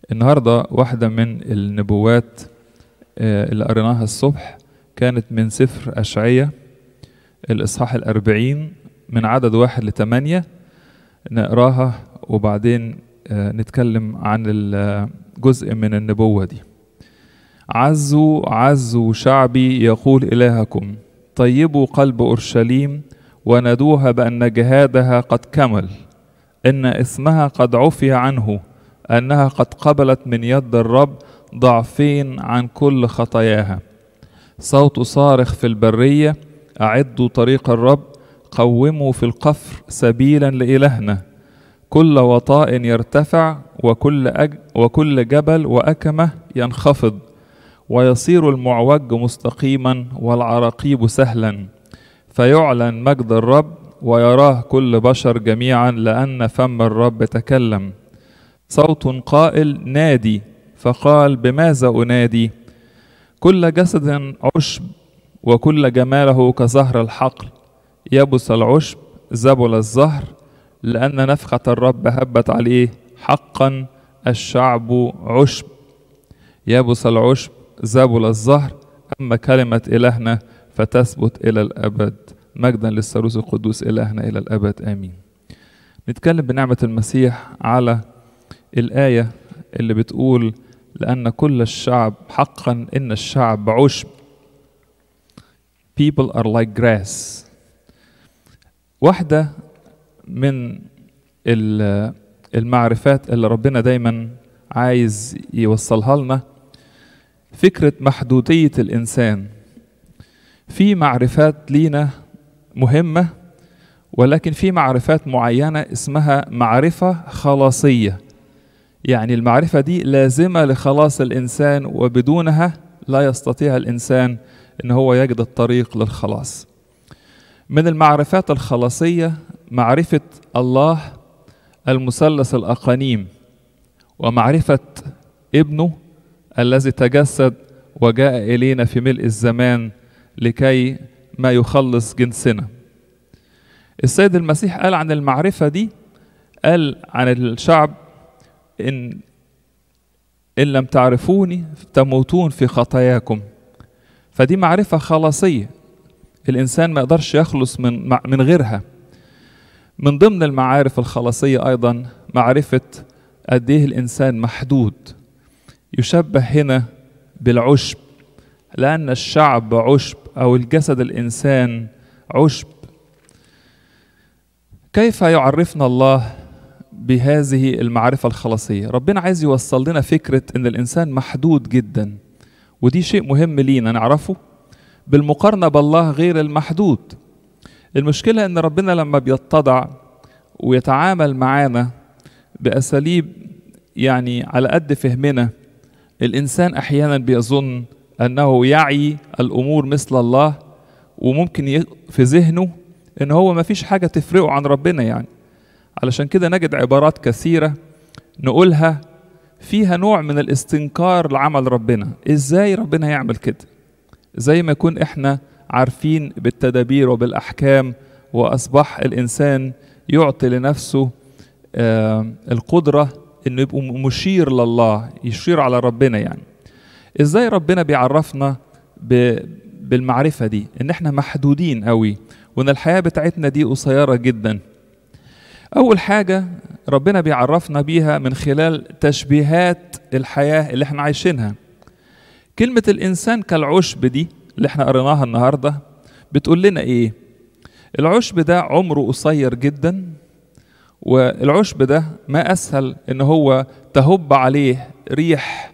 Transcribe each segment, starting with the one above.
النهاردة واحدة من النبوات اللي قريناها الصبح كانت من سفر أشعية الإصحاح 40 من عدد 1-8. نقراها وبعدين نتكلم عن الجزء من النبوة دي. عزوا عزوا شعبي يقول إلهكم، طيبوا قلب أورشليم ونادوها بأن جهادها قد كمل، إن إثمها قد عفي عنه، أنها قد قبلت من يد الرب ضعفين عن كل خطاياها. صوت صارخ في البرية، أعدوا طريق الرب، قوموا في القفر سبيلا لإلهنا. كل وطاء يرتفع وكل جبل وأكمة ينخفض، ويصير المعوج مستقيما والعراقيب سهلا، فيعلن مجد الرب ويراه كل بشر جميعا، لأن فم الرب تكلم. صوت قائل نادي، فقال بماذا أنادي؟ كل جسد عشب وكل جماله كزهر الحقل، يبس العشب زبل الزهر، لأن نفخة الرب هبت عليه. حقا الشعب عشب، يبس العشب زبل الزهر، أما كلمة إلهنا فتثبت إلى الأبد. مجدا للثالوث القدوس إلهنا إلى الأبد آمين. نتكلم بنعمة المسيح على الآية اللي بتقول لأن كل الشعب، حقا إن الشعب عشب. People are like grass. واحدة من المعرفات اللي ربنا دايما عايز يوصلها لنا فكرة محدودية الإنسان. في معرفات لينا مهمة، ولكن في معرفات معينة اسمها معرفة خلاصية، يعني المعرفة دي لازمة لخلاص الإنسان، وبدونها لا يستطيع الإنسان إن هو يجد الطريق للخلاص. من المعرفات الخلاصية معرفة الله المثلث الأقانيم، ومعرفة ابنه الذي تجسد وجاء إلينا في ملء الزمان لكي ما يخلص جنسنا. السيد المسيح قال عن المعرفة دي، قال عن الشعب إن لم تعرفوني تموتون في خطاياكم. فدي معرفة خلاصية، الإنسان ما يقدرش يخلص من غيرها. من ضمن المعارف الخلاصية أيضا معرفة قد إيه الإنسان محدود، يشبه هنا بالعشب، لأن الشعب عشب أو الجسد الإنسان عشب. كيف يعرفنا الله بهذه المعرفة الخلاصية؟ ربنا عايز يوصل لنا فكرة إن الإنسان محدود جدا، ودي شيء مهم لينا نعرفه بالمقارنة بالله غير المحدود. المشكلة إن ربنا لما بيتضع ويتعامل معانا بأساليب يعني على قد فهمنا، الإنسان أحيانا بيظن أنه يعي الأمور مثل الله، وممكن في ذهنه إن هو ما فيش حاجة تفرقه عن ربنا. يعني علشان كده نجد عبارات كثيرة نقولها فيها نوع من الاستنكار لعمل ربنا. إزاي ربنا يعمل كده؟ زي ما يكون إحنا عارفين بالتدابير وبالأحكام، وأصبح الإنسان يعطي لنفسه القدرة إنه يبقى مشير لله، يشير على ربنا. يعني إزاي ربنا بيعرفنا بالمعرفة دي إن إحنا محدودين قوي، وإن الحياة بتاعتنا دي قصيرة جدا؟ أول حاجة ربنا بيعرفنا بيها من خلال تشبيهات الحياة اللي إحنا عايشينها. كلمة الإنسان كالعشب دي اللي إحنا قريناها النهاردة بتقول لنا إيه؟ العشب ده عمره قصير جدا، والعشب ده ما أسهل إن هو تهب عليه ريح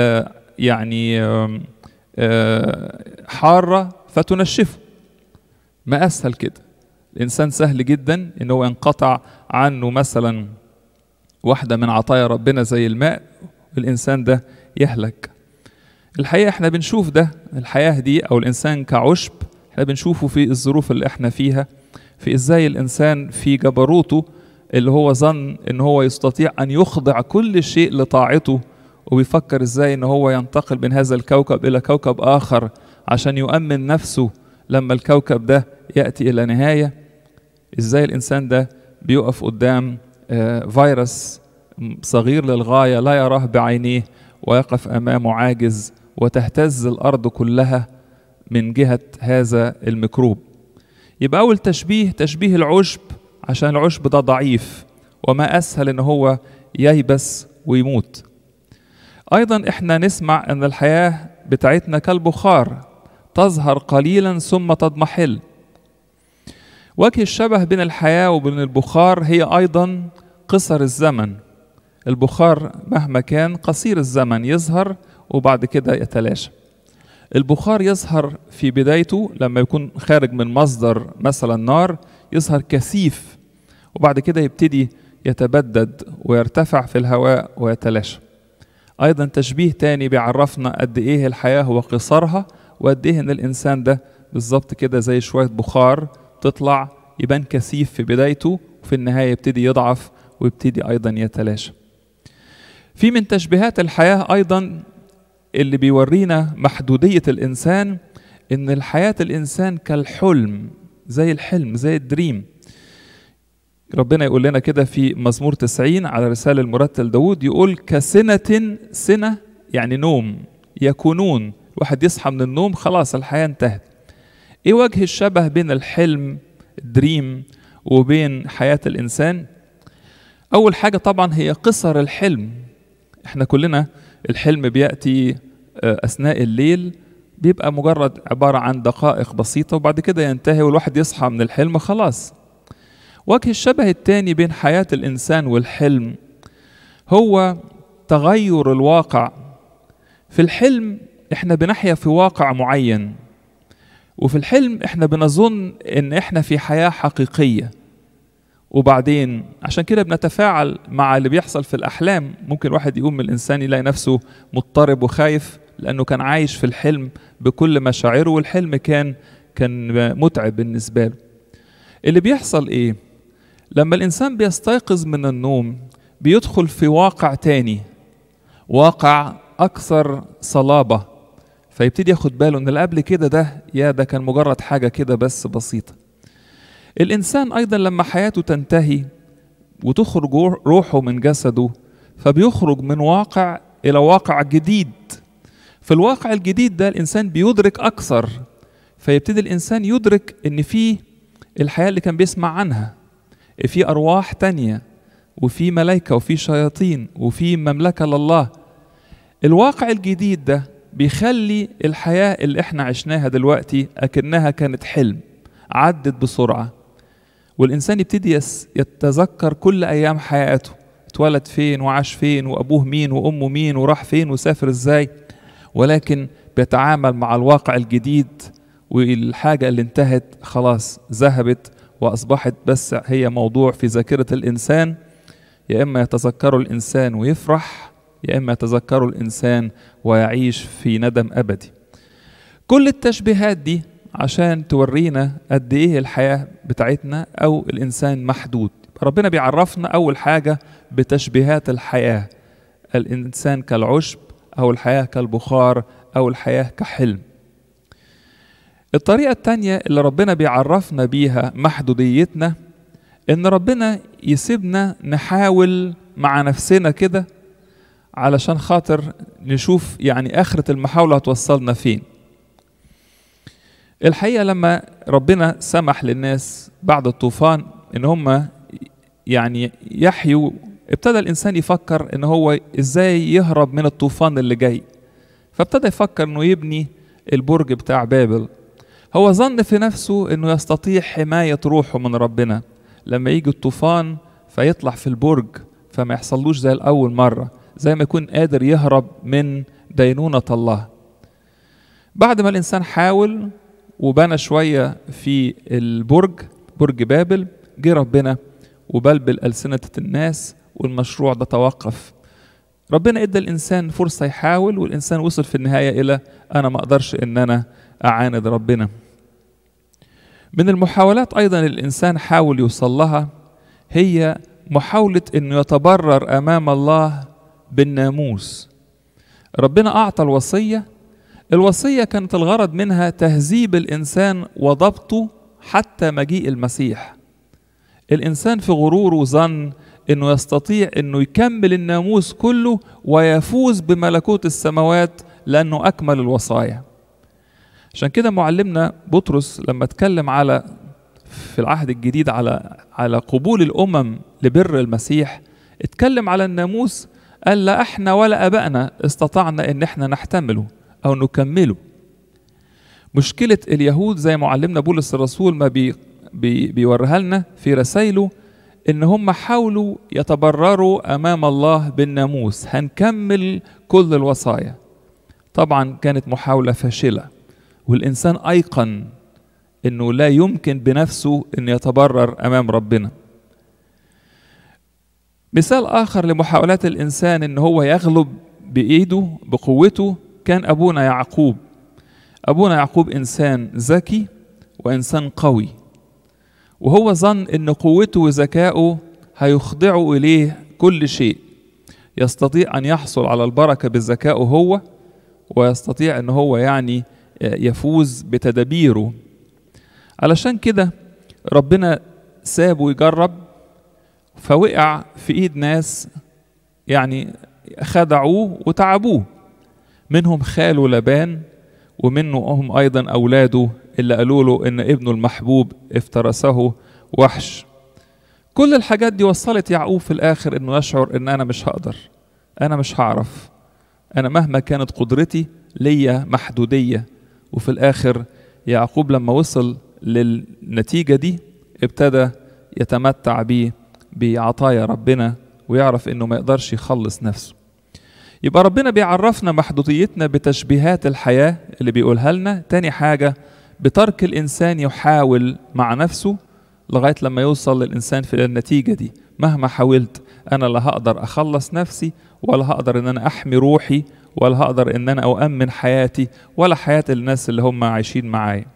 حارة فتنشفه. ما أسهل كده. الإنسان سهل جدا إن هو ينقطع عنه مثلا واحدة من عطايا ربنا زي الماء، الإنسان ده يهلك. الحقيقة احنا بنشوف ده، الحياة دي أو الإنسان كعشب، احنا بنشوفه في الظروف اللي احنا فيها، في إزاي الإنسان في جبروته اللي هو ظن إن هو يستطيع أن يخضع كل شيء لطاعته، وبيفكر إزاي إن هو ينتقل من هذا الكوكب إلى كوكب آخر عشان يؤمن نفسه لما الكوكب ده يأتي إلى نهاية. إزاي الإنسان ده بيقف قدام فيروس صغير للغاية لا يراه بعينيه، ويقف أمامه عاجز، وتهتز الأرض كلها من جهة هذا الميكروب. يبقى أول تشبيه العشب، عشان العشب ده ضعيف وما أسهل إن هو ييبس ويموت. أيضا إحنا نسمع أن الحياة بتاعتنا كالبخار، تظهر قليلا ثم تضمحل. وجه الشبه بين الحياة وبين البخار هي أيضا قصر الزمن. البخار مهما كان قصير الزمن يظهر وبعد كده يتلاشى. البخار يظهر في بدايته لما يكون خارج من مصدر مثلا نار، يظهر كثيف وبعد كده يبتدي يتبدد ويرتفع في الهواء ويتلاشى. أيضا تشبيه تاني بيعرفنا قد إيه الحياة وقصرها، وقد إيه إن الإنسان ده بالظبط كده زي شوية بخار تطلع يبان كثيف في بدايته، وفي النهاية يبتدي يضعف ويبتدي أيضا يتلاشى. في من تشبيهات الحياة أيضا اللي بيورينا محدودية الإنسان، إن الحياة الإنسان كالحلم، زي الحلم، زي الدريم. ربنا يقول لنا كده في مزمور 90 على رسالة المرتل داود، يقول كسنة، سنة يعني نوم، يكونون، واحد يصحى من النوم خلاص الحياة انتهت. ايه وجه الشبه بين الحلم الدريم وبين حياة الإنسان؟ أول حاجة طبعا هي قصر الحلم. احنا كلنا الحلم بيأتي أثناء الليل، بيبقى مجرد عبارة عن دقائق بسيطة وبعد كده ينتهي والواحد يصحى من الحلم خلاص. وجه الشبه الثاني بين حياة الإنسان والحلم هو تغير الواقع. في الحلم احنا بنحيا في واقع معين، وفي الحلم احنا بنظن ان احنا في حياة حقيقية، وبعدين عشان كده بنتفاعل مع اللي بيحصل في الأحلام. ممكن واحد يقوم من الإنسان يلاقي نفسه مضطرب وخايف لأنه كان عايش في الحلم بكل مشاعره، والحلم كان متعب بالنسبة له. اللي بيحصل ايه؟ لما الإنسان بيستيقظ من النوم بيدخل في واقع تاني، واقع أكثر صلابة، فيبتدي ياخد باله ان اللي قبل كده ده كان مجرد حاجة كده بس بسيطة. الإنسان أيضا لما حياته تنتهي وتخرج روحه من جسده، فبيخرج من واقع إلى واقع جديد. في الواقع الجديد ده الإنسان بيدرك أكثر، فيبتدي الإنسان يدرك إن في الحياة اللي كان بيسمع عنها، في أرواح تانية، وفي ملائكة، وفي شياطين، وفي مملكة لله. الواقع الجديد ده بيخلي الحياة اللي احنا عشناها دلوقتي أكنها كانت حلم عدت بسرعة، والإنسان يبتدي يتذكر كل أيام حياته، اتولد فين وعاش فين وأبوه مين وأمه مين وراح فين وسافر ازاي، ولكن بيتعامل مع الواقع الجديد، والحاجة اللي انتهت خلاص ذهبت وأصبحت بس هي موضوع في ذاكرة الإنسان. يا إما يتذكره الإنسان ويفرح، يا إما يتذكره الإنسان ويعيش في ندم أبدي. كل التشبيهات دي عشان تورينا قد إيه الحياة بتاعتنا أو الإنسان محدود. ربنا بيعرفنا أول حاجة بتشبيهات الحياة، الإنسان كالعشب، أو الحياة كالبخار، أو الحياة كحلم. الطريقة التانية اللي ربنا بيعرفنا بيها محدوديتنا، إن ربنا يسيبنا نحاول مع نفسنا كده علشان خاطر نشوف يعني آخرة المحاولة هتوصلنا فين. الحقيقة لما ربنا سمح للناس بعد الطوفان إن هم يعني يحيوا، ابتدى الإنسان يفكر إن هو إزاي يهرب من الطوفان اللي جاي، فابتدى يفكر إنه يبني البرج بتاع بابل. هو ظن في نفسه إنه يستطيع حماية روحه من ربنا لما يجي الطوفان فيطلع في البرج، فما يحصلوش زي الأول مرة، زي ما يكون قادر يهرب من دينونة الله. بعد ما الإنسان حاول وبنى شوية في البرج، برج بابل، جه ربنا وبلبل ألسنة الناس والمشروع ده توقف. ربنا ادى الإنسان فرصة يحاول، والإنسان وصل في النهاية إلى أنا ما أقدرش إن أنا أعاند ربنا. من المحاولات أيضا الإنسان حاول يوصل لها هي محاولة إنه يتبرر أمام الله بالناموس. ربنا أعطى الوصية كانت الغرض منها تهذيب الإنسان وضبطه حتى مجيء المسيح. الإنسان في غروره ظن انه يستطيع انه يكمل الناموس كله ويفوز بملكوت السماوات لانه اكمل الوصايا. عشان كده معلمنا بطرس لما اتكلم في العهد الجديد على قبول الامم لبر المسيح، اتكلم على الناموس، قال لا احنا ولا ابائنا استطعنا ان احنا نحتمله او نكمله. مشكلة اليهود زي معلمنا بولس الرسول ما بيوريها لنا في رسائله، ان هم حاولوا يتبرروا امام الله بالناموس، هنكمل كل الوصايا. طبعا كانت محاولة فاشلة، والانسان ايقن انه لا يمكن بنفسه ان يتبرر امام ربنا. مثال اخر لمحاولات الانسان ان هو يغلب بايده بقوته كان ابونا يعقوب. ابونا يعقوب انسان ذكي وانسان قوي، وهو ظن ان قوته وذكائه هيخضعوا اليه كل شيء، يستطيع ان يحصل على البركة بذكائه هو، ويستطيع ان هو يعني يفوز بتدابيره. علشان كده ربنا سابه يجرب، فوقع في ايد ناس يعني خدعوه وتعبوه، منهم خاله لبان، ومنهم ايضا اولاده اللي قالوا له ان ابنه المحبوب افترسه وحش. كل الحاجات دي وصلت يعقوب في الاخر انه يشعر ان انا مش هقدر، انا مش هعرف، انا مهما كانت قدرتي ليا محدودية. وفي الاخر يعقوب لما وصل للنتيجة دي ابتدى يتمتع بعطايا ربنا، ويعرف انه ما يقدرش يخلص نفسه. يبقى ربنا بيعرفنا محدوديتنا بتشبيهات الحياة اللي بيقولها لنا. تاني حاجة بترك الإنسان يحاول مع نفسه لغاية لما يوصل للإنسان في النتيجة دي، مهما حاولت أنا لا هقدر أخلص نفسي، ولا هقدر إن أنا أحمي روحي، ولا هقدر إن أنا أؤمن حياتي ولا حياة الناس اللي هم عايشين معايا.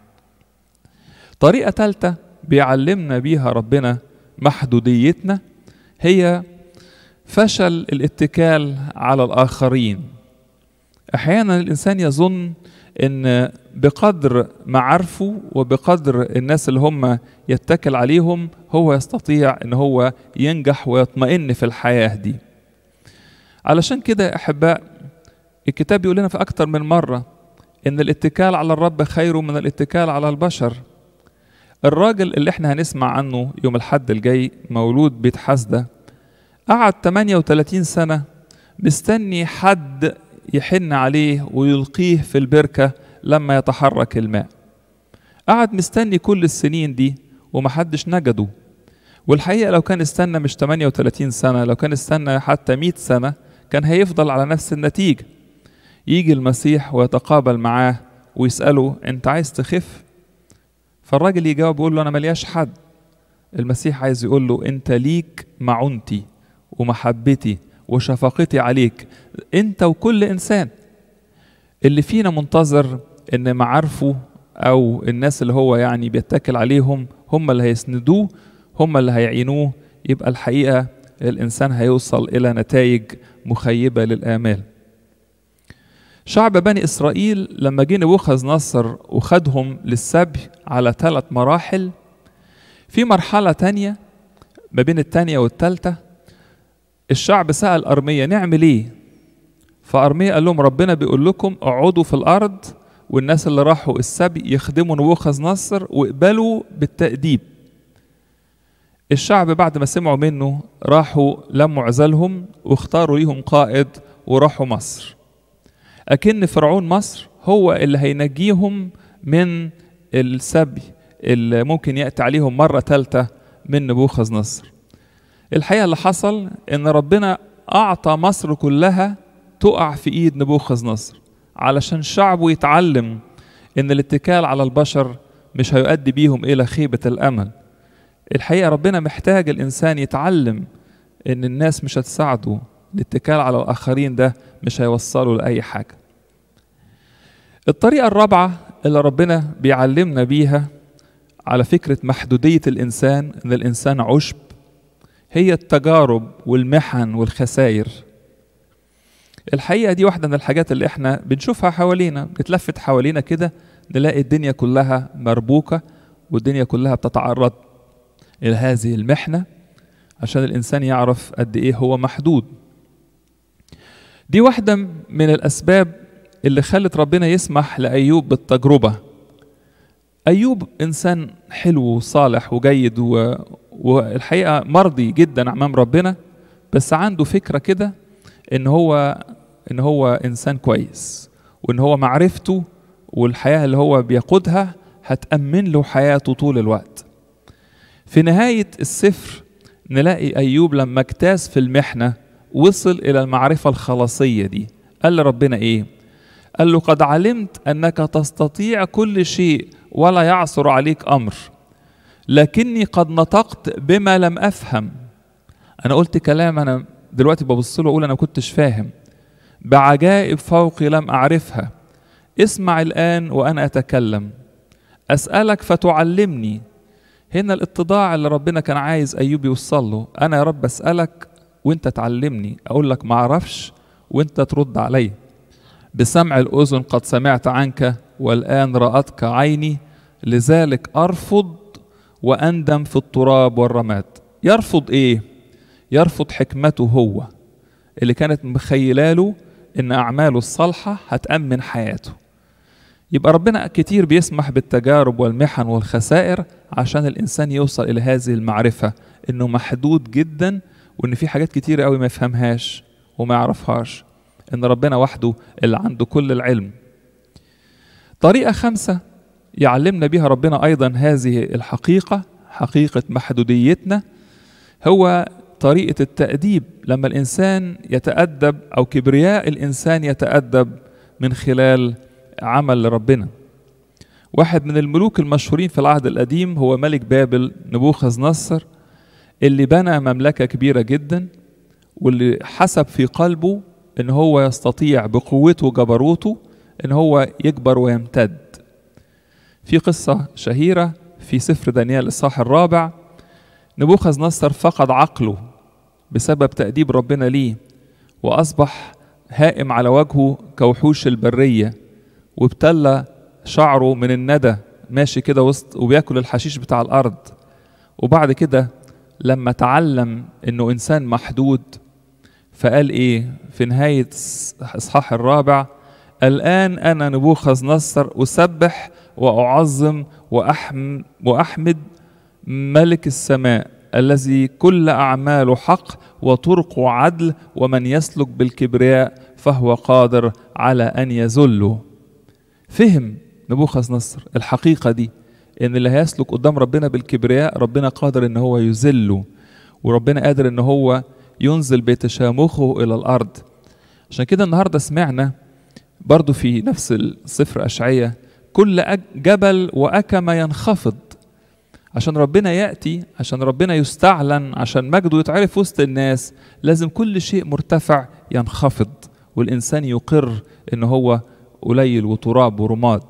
طريقة ثالثة بيعلمنا بيها ربنا محدوديتنا هي فشل الاتكال على الآخرين. أحيانا الإنسان يظن إن بقدر معارفه وبقدر الناس اللي هم يتكل عليهم هو يستطيع إن هو ينجح ويطمئن في الحياة دي. علشان كده أحباء الكتاب يقول لنا في أكتر من مرة إن الاتكال على الرب خير من الاتكال على البشر. الراجل اللي احنا هنسمع عنه يوم الحد الجاي مولود بيت حسدة قعد 38 سنة مستني حد يحن عليه ويلقيه في البركة لما يتحرك الماء. قعد مستني كل السنين دي ومحدش نجده. والحقيقة لو كان استنى مش 38 سنة، لو كان استنى حتى 100 سنة كان هيفضل على نفس النتيجة. يجي المسيح ويتقابل معاه ويسأله انت عايز تخف؟ فالراجل يجاوب يقول له انا ملياش حد. المسيح عايز يقول له انت ليك معونتي ومحبتي وشفقتي عليك، انت وكل انسان. اللي فينا منتظر ان معارفه او الناس اللي هو يعني بيتكل عليهم هم اللي هيسندوه، هم اللي هيعينوه، يبقى الحقيقة الانسان هيوصل الى نتائج مخيبة للآمال. شعب بني إسرائيل لما جه نبوخذ نصر وخدهم للسبي على 3 مراحل، في مرحلة تانية ما بين التانية والتالتة الشعب سأل أرميا نعمل ايه؟ فأرميا قال لهم ربنا بيقول لكم اقعدوا في الأرض، والناس اللي راحوا السبي يخدموا نبوخذ نصر واقبلوا بالتأديب. الشعب بعد ما سمعوا منه راحوا لموا عزلهم واختاروا ليهم قائد وراحوا مصر. أكن فرعون مصر هو اللي هينجيهم من السبي اللي ممكن يأتي عليهم مرة ثالثة من نبوخذ نصر. الحقيقة اللي حصل إن ربنا أعطى مصر كلها تقع في إيد نبوخذ نصر علشان شعبه يتعلم إن الاتكال على البشر مش هيؤدي بيهم إلى خيبة الأمل. الحقيقة ربنا محتاج الإنسان يتعلم إن الناس مش هتساعده، الاتكال على الآخرين ده مش هيوصلوا لأي حاجة. الطريقة الرابعة اللي ربنا بيعلمنا بيها على فكرة محدودية الإنسان، إن الإنسان عشب، هي التجارب والمحن والخسائر. الحقيقة دي واحدة من الحاجات اللي احنا بنشوفها حوالينا، بتلفت حوالينا كده نلاقي الدنيا كلها مربوكة والدنيا كلها بتتعرض إلى هذه المحنة عشان الإنسان يعرف قد إيه هو محدود. دي واحدة من الأسباب اللي خلت ربنا يسمح لأيوب بالتجربة. أيوب إنسان حلو وصالح وجيد والحقيقة مرضي جدا أمام ربنا، بس عنده فكرة كده إن هو إنسان كويس، وإن هو معرفته والحياة اللي هو بيقودها هتأمن له حياته طول الوقت. في نهاية السفر نلاقي أيوب لما اجتاز في المحنة وصل إلى المعرفة الخلاصية دي. قال لربنا إيه؟ قال له قد علمت أنك تستطيع كل شيء ولا يعثر عليك أمر، لكني قد نطقت بما لم أفهم. أنا قلت كلام أنا دلوقتي ببص له أقول أنا كنتش فاهم، بعجائب فوقي لم أعرفها. اسمع الآن وأنا أتكلم، أسألك فتعلمني. هنا الاتضاع اللي ربنا كان عايز أيوب يوصل له. أنا يا رب أسألك وأنت تعلمني، أقول لك ما أعرفش وأنت ترد علي. بسمع الأذن قد سمعت عنك والآن رأتك عيني، لذلك أرفض وأندم في التراب والرماد. يرفض إيه؟ يرفض حكمته هو اللي كانت مخيلاله إن أعماله الصالحة هتأمن حياته. يبقى ربنا كتير بيسمح بالتجارب والمحن والخسائر عشان الإنسان يوصل إلى هذه المعرفة إنه محدود جدا، وإن في حاجات كتير قوي ما يفهمهاش وما يعرفهاش، إن ربنا وحده اللي عنده كل العلم. طريقة 5 يعلمنا بها ربنا أيضا هذه الحقيقة، حقيقة محدوديتنا، هو طريقة التأديب. لما الإنسان يتأدب أو كبرياء الإنسان يتأدب من خلال عمل لربنا. واحد من الملوك المشهورين في العهد القديم هو ملك بابل نبوخذ نصر، اللي بنى مملكة كبيرة جدا، واللي حسب في قلبه إن هو يستطيع بقوته وجبروته إن هو يكبر ويمتد. في قصة شهيرة في سفر دانيال الإصحاح 4، نبوخذ نصر فقد عقله بسبب تأديب ربنا ليه، وأصبح هائم على وجهه كوحوش البرية، وابتلى شعره من الندى، ماشي كده وسط وبياكل الحشيش بتاع الأرض. وبعد كده لما تعلم إنه إنسان محدود فقال إيه في نهاية إصحاح 4؟ الآن أنا نبوخذ نصر أسبح وأعظم وأحمد ملك السماء الذي كل أعماله حق وطرقه عدل، ومن يسلك بالكبرياء فهو قادر على أن يذله. فهم نبوخذ نصر الحقيقة دي، إن اللي هيسلك قدام ربنا بالكبرياء ربنا قادر إن هو يذله، وربنا قادر إن هو ينزل بتشامخه إلى الأرض. عشان كده النهاردة سمعنا برضو في نفس السفر أشعية كل جبل وأكم ينخفض. عشان ربنا يأتي، عشان ربنا يستعلن، عشان مجده يتعرف وسط الناس، لازم كل شيء مرتفع ينخفض، والإنسان يقر إن هو قليل وتراب ورماد.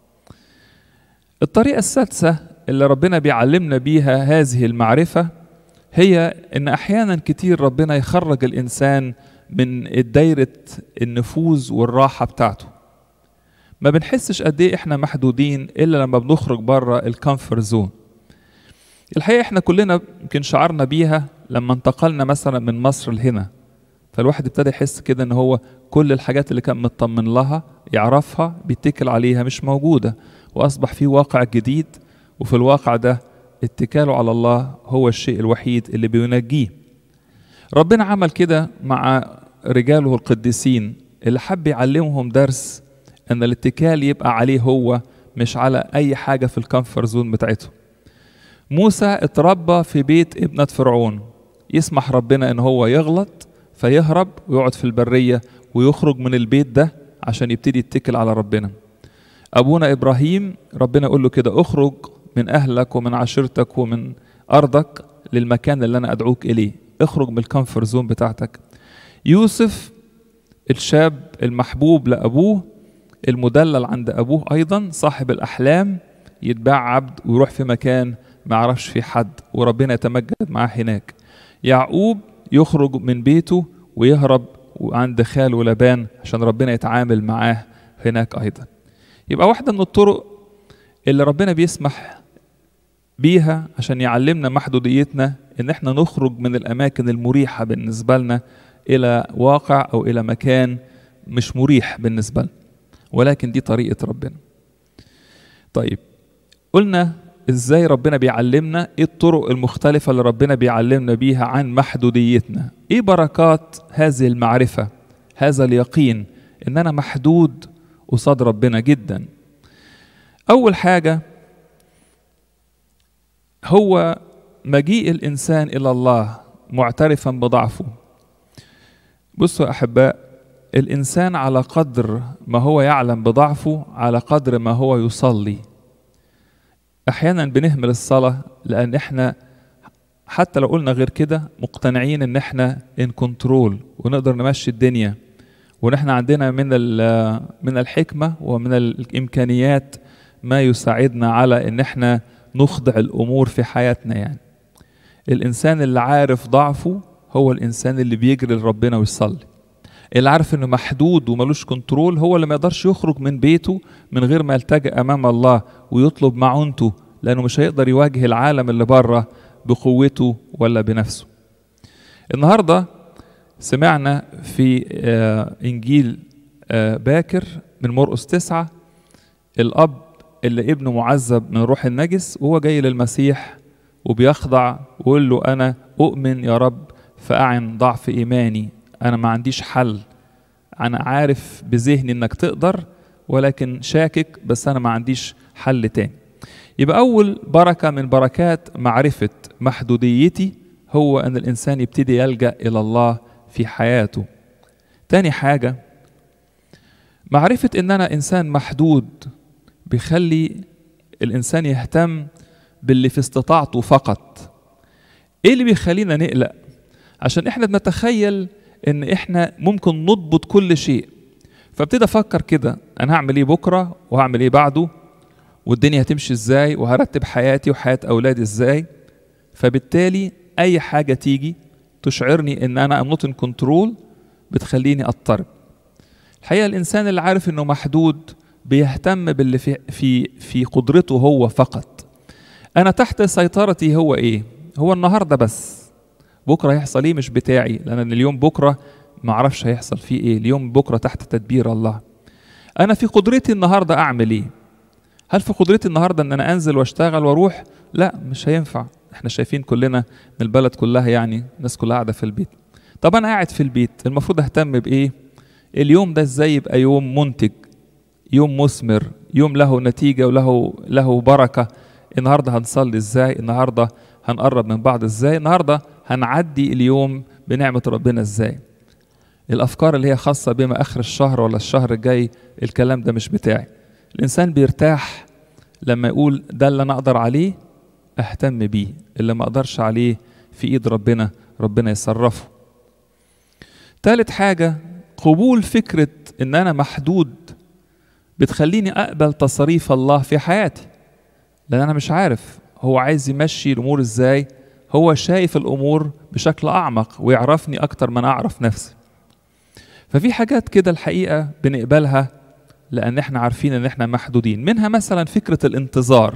الطريقة السادسة اللي ربنا بيعلمنا بيها هذه المعرفة هي إن أحيانا كتير ربنا يخرج الإنسان من دايرة النفوذ والراحة بتاعته. ما بنحسش قد إيه إحنا محدودين إلا لما بنخرج بره الكومفورت زون. الحقيقة إحنا كلنا يمكن شعرنا بيها لما انتقلنا مثلا من مصر لهنا، فالواحد ابتدى يحس كده إن هو كل الحاجات اللي كان مطمن لها يعرفها بيتكل عليها مش موجودة، وأصبح في واقع جديد، وفي الواقع ده اتكاله على الله هو الشيء الوحيد اللي بينجيه. ربنا عمل كده مع رجاله القديسين اللي حب يعلمهم درس ان الاتكال يبقى عليه هو، مش على اي حاجة في الكمفورت زون بتاعته. موسى اتربى في بيت ابنة فرعون، يسمح ربنا ان هو يغلط فيهرب ويقعد في البرية ويخرج من البيت ده عشان يبتدي يتكل على ربنا. ابونا ابراهيم ربنا يقول له كده اخرج من اهلك ومن عشيرتك ومن ارضك للمكان اللي انا ادعوك اليه، اخرج من الكمفورت زون بتاعتك. يوسف الشاب المحبوب لابوه، المدلل عند ابوه ايضا، صاحب الاحلام، يتباع عبد ويروح في مكان ما يعرفش فيه حد وربنا يتمجد معاه هناك. يعقوب يخرج من بيته ويهرب عند خاله لبان عشان ربنا يتعامل معاه هناك ايضا. يبقى واحدة من الطرق اللي ربنا بيسمح بيها عشان يعلمنا محدوديتنا ان احنا نخرج من الاماكن المريحة بالنسبة لنا الى واقع او الى مكان مش مريح بالنسبة لنا، ولكن دي طريقة ربنا. طيب قلنا ازاي ربنا بيعلمنا، ايه الطرق المختلفة اللي ربنا بيعلمنا بيها عن محدوديتنا، ايه بركات هذه المعرفة، هذا اليقين ان انا محدود قصاد ربنا جدا. اول حاجة هو مجيء الانسان الى الله معترفا بضعفه. بصوا يا احباء، الانسان على قدر ما هو يعلم بضعفه على قدر ما هو يصلي. احيانا بنهمل الصلاة لان احنا حتى لو قلنا غير كده مقتنعين ان احنا ان كنترول ونقدر نمشي الدنيا، ونحن عندنا من الحكمة ومن الامكانيات ما يساعدنا على ان احنا نخضع الامور في حياتنا. يعني الانسان اللي عارف ضعفه هو الانسان اللي بيجري لربنا ويصلي. اللي عارف انه محدود وملوش كنترول هو اللي ما يقدرش يخرج من بيته من غير ما يلتجئ امام الله ويطلب معونته، لانه مش هيقدر يواجه العالم اللي بره بقوته ولا بنفسه. النهارده سمعنا في انجيل باكر من مرقس 9 الاب اللي ابنه معذب من روح النجس وهو جاي للمسيح وبيخضع ويقول له انا اؤمن يا رب فاعن ضعف ايماني، انا ما عنديش حل، انا عارف بذهني انك تقدر ولكن شاكك، بس انا ما عنديش حل تاني. يبقى اول بركة من بركات معرفة محدوديتي هو ان الانسان يبتدي يلجأ الى الله في حياته. تاني حاجة معرفة ان انا انسان محدود بيخلي الانسان يهتم باللي في استطاعته فقط. ايه اللي بيخلينا نقلق؟ عشان احنا بنتخيل ان احنا ممكن نضبط كل شيء، فابتدي افكر كده انا هعمل ايه بكرة وهعمل ايه بعده والدنيا هتمشي ازاي وهرتب حياتي وحياة اولادي ازاي، فبالتالي اي حاجة تيجي تشعرني ان انا ام نوت ان كنترول بتخليني اضطرب. الحقيقة الانسان اللي عارف انه محدود بيهتم باللي في قدرته هو فقط. انا تحت سيطرتي هو ايه؟ هو النهارده بس، بكره هيحصل ايه مش بتاعي، لان اليوم بكره ما اعرفش هيحصل فيه ايه، اليوم بكره تحت تدبير الله. انا في قدرتي النهارده اعمل ايه؟ هل في قدرتي النهارده ان انا انزل واشتغل واروح؟ لا، مش هينفع. احنا شايفين كلنا ان البلد كلها يعني الناس كلها قاعده في البيت. طب انا قاعد في البيت المفروض اهتم بايه؟ اليوم ده ازاي يبقى يوم منتج، يوم مثمر، يوم له نتيجه وله بركه. النهارده هنصلي ازاي؟ النهارده هنقرب من بعض ازاي؟ النهارده هنعدي اليوم بنعمه ربنا ازاي؟ الافكار اللي هي خاصه بما اخر الشهر ولا الشهر الجاي الكلام ده مش بتاعي. الانسان بيرتاح لما يقول ده اللي انا اقدر عليه اهتم بيه، اللي ما اقدرش عليه في ايد ربنا، ربنا يصرفه. ثالث حاجه قبول فكره ان انا محدود بتخليني اقبل تصريف الله في حياتي، لان انا مش عارف هو عايز يمشي الامور ازاي، هو شايف الامور بشكل اعمق ويعرفني اكتر من اعرف نفسي. ففي حاجات كده الحقيقه بنقبلها لان احنا عارفين ان احنا محدودين. منها مثلا فكره الانتظار.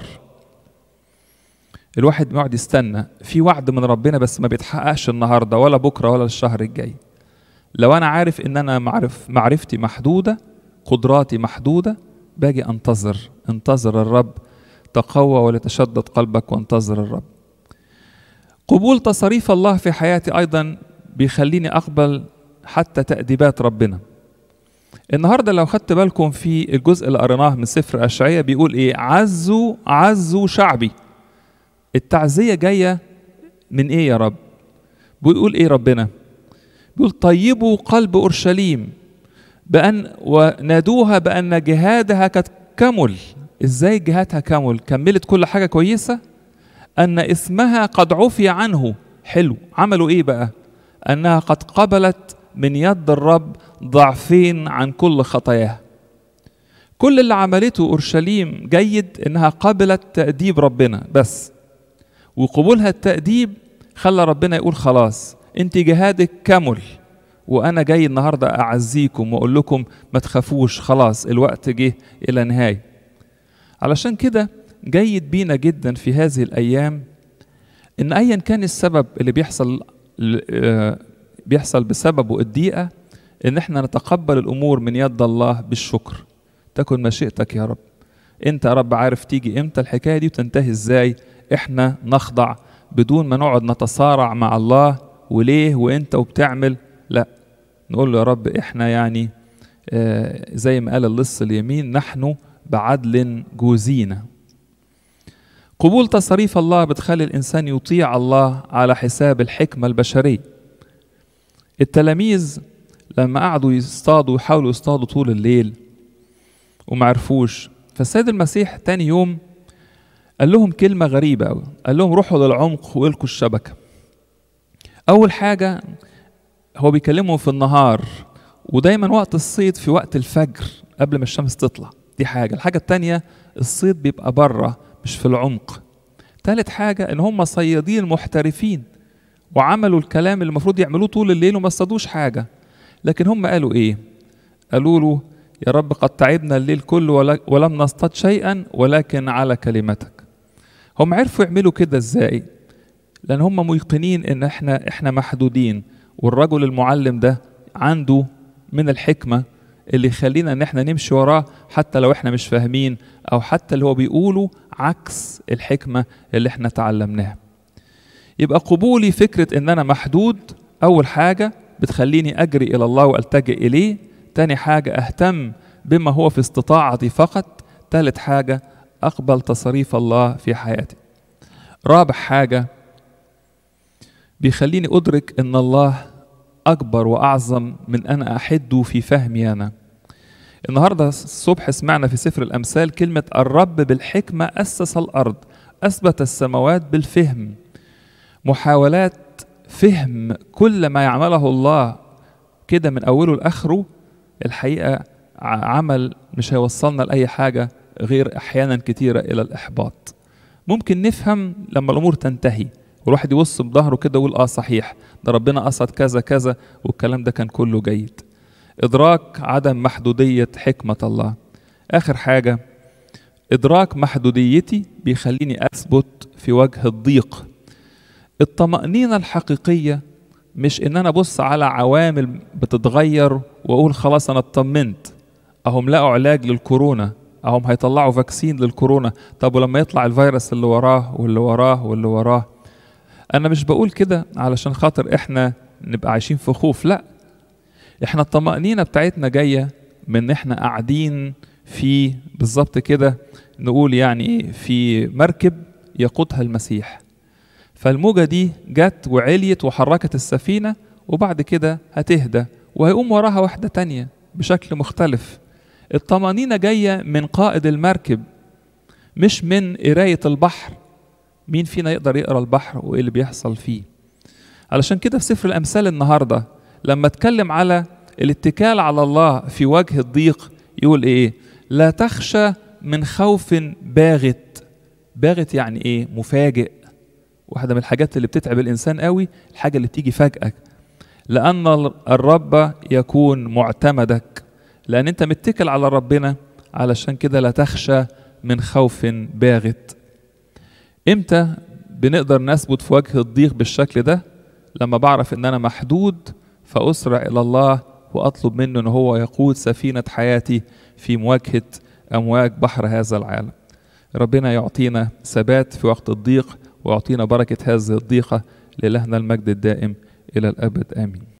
الواحد بيقعد يستنى في وعد من ربنا بس ما بيتحققش النهارده ولا بكره ولا الشهر الجاي. لو انا عارف ان انا معرفتي محدوده، قدراتي محدوده، باجي انتظر الرب. تقوى ولتشدد قلبك وانتظر الرب. قبول تصريف الله في حياتي ايضا بيخليني اقبل حتى تأديبات ربنا. النهارده لو خدت بالكم في الجزء اللي قريناه من سفر اشعياء بيقول ايه؟ عزوا شعبي. التعزية جاية من ايه يا رب؟ بيقول ايه ربنا؟ بيقول طيبوا قلب اورشليم ونادوها بان جهادها قد كمل. ازاي جهادها كمل؟ كملت كل حاجة كويسة؟ ان اسمها قد عفي عنه. حلو. عملوا ايه بقى؟ انها قد قبلت من يد الرب ضعفين عن كل خطاياها. كل اللي عملته اورشليم جيد انها قبلت تأديب ربنا بس، وقبولها التأديب خلى ربنا يقول خلاص انت جهادك كمل، وانا جاي النهارده اعزيكم واقول لكم ما تخافوش، خلاص الوقت جه الى نهاية. علشان كده جيد بينا جدا في هذه الايام إن أيا كان السبب اللي بيحصل بسببه الضيقة، إن احنا نتقبل الأمور من يد الله بالشكر. تكن مشيئتك يا رب، أنت يا رب عارف تيجي إمتى الحكاية دي وتنتهي إزاي. احنا نخضع بدون ما نقعد نتصارع مع الله وليه وإنت وبتعمل، لا، نقول له يا رب احنا يعني زي ما قال اللص اليمين، نحن بعدل جوزينا. قبول تصاريف الله بتخلي الإنسان يطيع الله على حساب الحكمة البشرية. التلاميذ لما قعدوا يصطادوا ويحاولوا يصطادوا طول الليل ومعرفوش، فالسيد المسيح تاني يوم قال لهم كلمة غريبة أوي، قال لهم روحوا للعمق وإلقوا الشبكة. أول حاجة هو بيكلمهم في النهار، ودايما وقت الصيد في وقت الفجر قبل ما الشمس تطلع، دي حاجة. الحاجة التانية الصيد بيبقى بره مش في العمق. تالت حاجة ان هم صيادين محترفين وعملوا الكلام اللي المفروض يعملوه طول الليل وما صادوش حاجة، لكن هم قالوا ايه؟ قالوا له يا رب قد تعبنا الليل كله ولم نصطاد شيئا ولكن على كلمتك. هم عرفوا يعملوا كده ازاي؟ لان هم ميقنين ان احنا محدودين، والرجل المعلم ده عنده من الحكمة اللي يخلينا ان احنا نمشي وراه حتى لو احنا مش فاهمين، او حتى اللي هو بيقوله عكس الحكمة اللي احنا تعلمناها. يبقى قبولي فكرة ان انا محدود، اول حاجة بتخليني اجري الى الله والتجئ اليه. تاني حاجة اهتم بما هو في استطاعتي فقط. تالت حاجة اقبل تصاريف الله في حياتي. رابع حاجة بيخليني ادرك ان الله أكبر وأعظم من أنا أحد في فهمي أنا. النهاردة الصبح سمعنا في سفر الأمثال كلمة الرب بالحكمة أسس الأرض أثبت السماوات بالفهم. محاولات فهم كل ما يعمله الله كده من أوله لآخره، الحقيقة عمل مش هيوصلنا لأي حاجة غير أحيانا كتيرة إلى الإحباط. ممكن نفهم لما الأمور تنتهي والواحد يوص بظهره كده ويقول صحيح ده ربنا قصد كذا كذا والكلام ده كان كله جيد. إدراك عدم محدودية حكمة الله. آخر حاجة إدراك محدوديتي بيخليني أثبت في وجه الضيق. الطمأنينة الحقيقية مش إن أنا أبص على عوامل بتتغير وأقول خلاص أنا اطمنت، أهم لقوا علاج للكورونا، أهم هيطلعوا فاكسين للكورونا، طب ولما يطلع الفيروس اللي وراه واللي وراه واللي وراه. أنا مش بقول كده علشان خاطر إحنا نبقى عايشين في خوف، لا، إحنا الطمأنينة بتاعتنا جاية من إحنا قاعدين في بالظبط كده نقول يعني في مركب يقودها المسيح، فالموجة دي جت وعليت وحركت السفينة وبعد كده هتهدى وهيقوم وراها واحدة تانية بشكل مختلف. الطمأنينة جاية من قائد المركب مش من قراية البحر. مين فينا يقدر يقرأ البحر وإيه اللي بيحصل فيه؟ علشان كده في سفر الأمثال النهاردة لما اتكلم على الاتكال على الله في وجه الضيق يقول إيه؟ لا تخشى من خوف باغت. باغت يعني إيه؟ مفاجئ. واحدة من الحاجات اللي بتتعب الإنسان قوي الحاجة اللي بتيجي فجأة، لأن الرب يكون معتمدك، لأن أنت متكل على ربنا، علشان كده لا تخشى من خوف باغت. إمتى بنقدر نثبت في وجه الضيق بالشكل ده؟ لما بعرف إن أنا محدود فأسرع إلى الله وأطلب منه إن هو يقود سفينة حياتي في مواجهة أمواج بحر هذا العالم. ربنا يعطينا ثبات في وقت الضيق ويعطينا بركة هذه الضيقة. لإلهنا المجد الدائم إلى الأبد آمين.